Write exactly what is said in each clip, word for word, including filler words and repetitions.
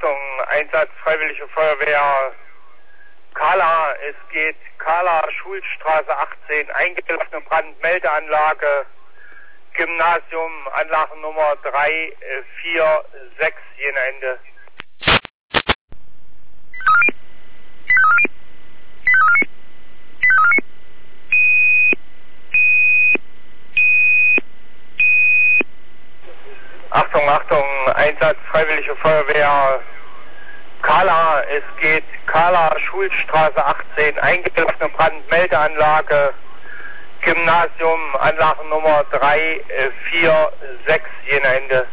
Achtung, Einsatz Freiwillige Feuerwehr Kala, es geht Kala, Schulstraße achtzehn, eingelassene Brandmeldeanlage, Gymnasium, Anlagennummer drei vier sechs, Jena Ende. Achtung, Achtung, Einsatz Freiwillige Feuerwehr Kala, es geht Kala, Schulstraße achtzehn, eingelassene Brandmeldeanlage, Gymnasium, Anlagennummer drei vier sechs, Jena Ende.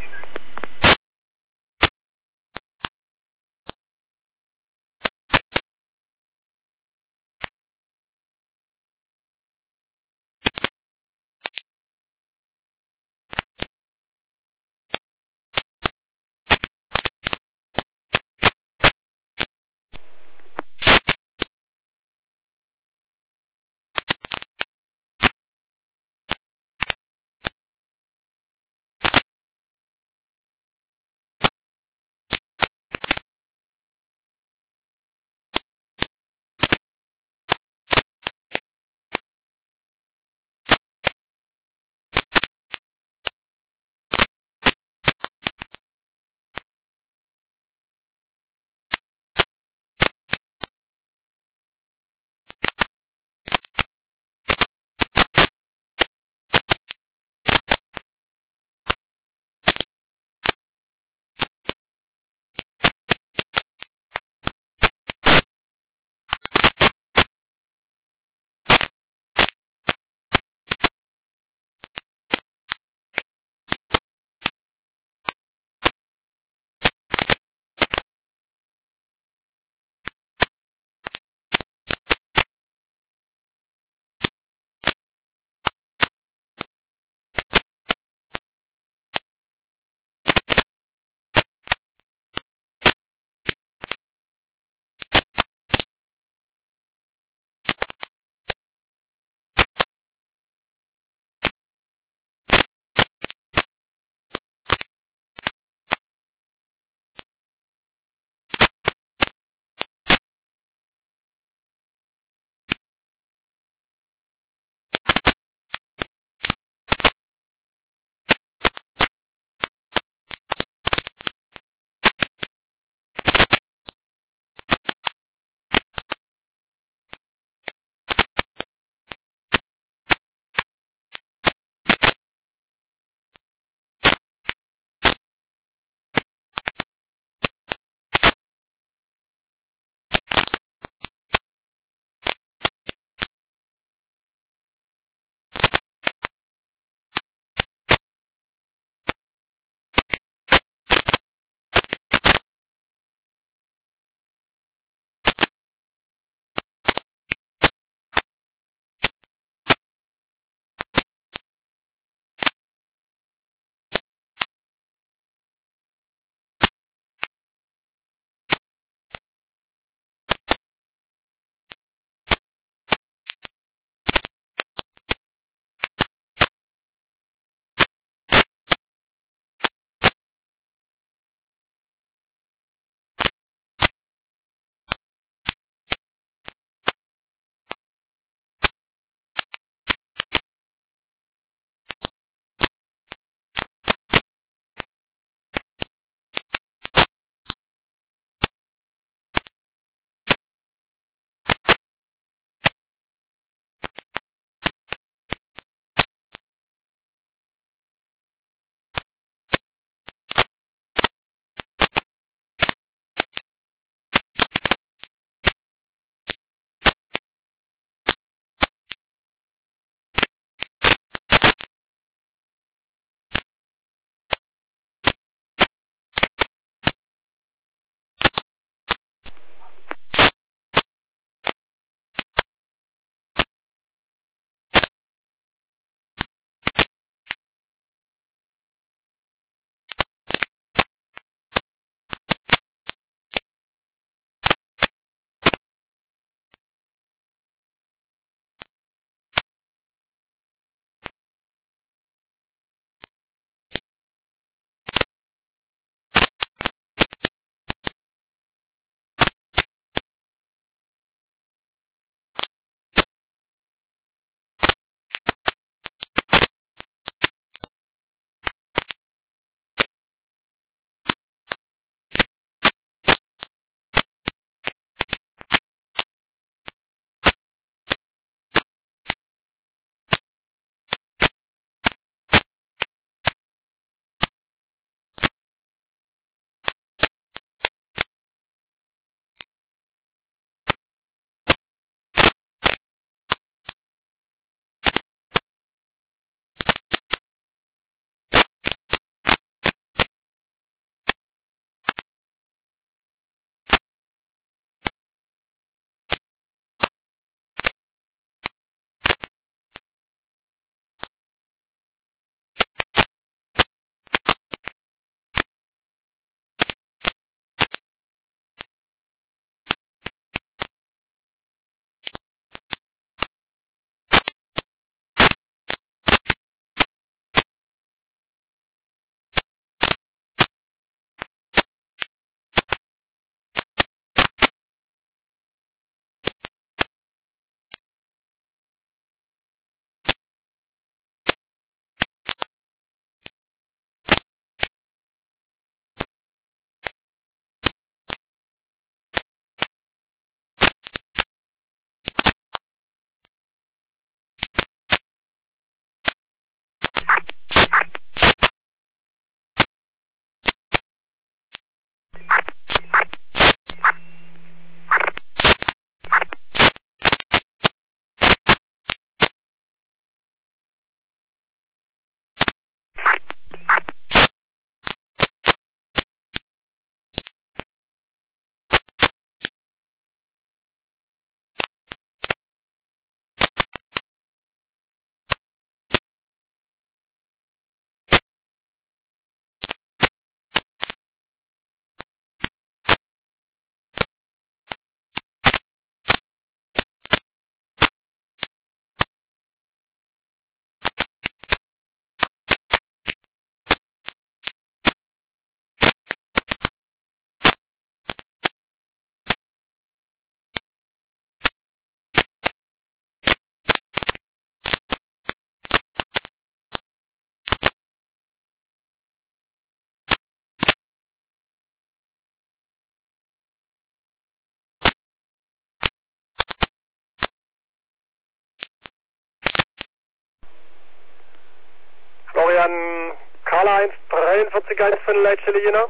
Florian Carla eins drei vier eins von Leitstelle Jena.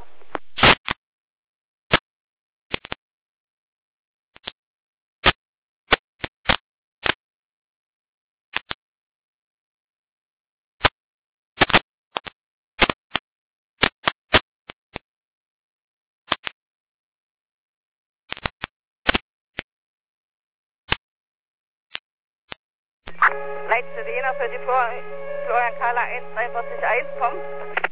Leitstelle Jena für die Flor Florian Carla eins drei vier eins, kommt.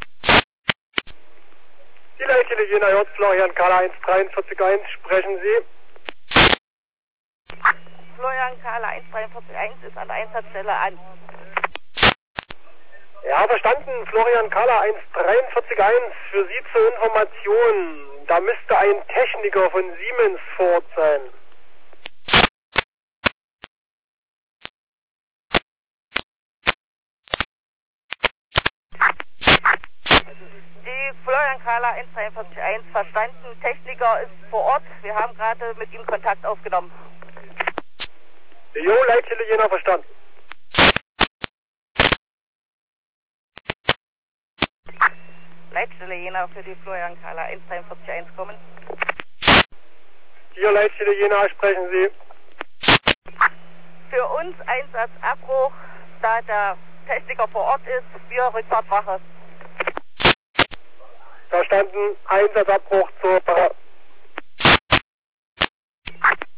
Die Leitstelle Jena hört Florian Carla eins drei vier eins, sprechen Sie. Florian Carla eins drei vier eins ist an der Einsatzstelle an. Ja, verstanden. Florian Carla eins drei vier eins, für Sie zur Information. Da müsste ein Techniker von Siemens vor Ort sein. Die Florian Carla eins drei vier eins, verstanden. Techniker ist vor Ort. Wir haben gerade mit ihm Kontakt aufgenommen. Jo, Leitstelle Jena, verstanden. Leitstelle Jena für die Florian Carla eins drei vier eins, kommen. Hier, Leitstelle Jena, sprechen Sie. Für uns Einsatzabbruch, da der Techniker vor Ort ist, wir Rückfahrtwache. Verstanden. Einsatzabbruch zur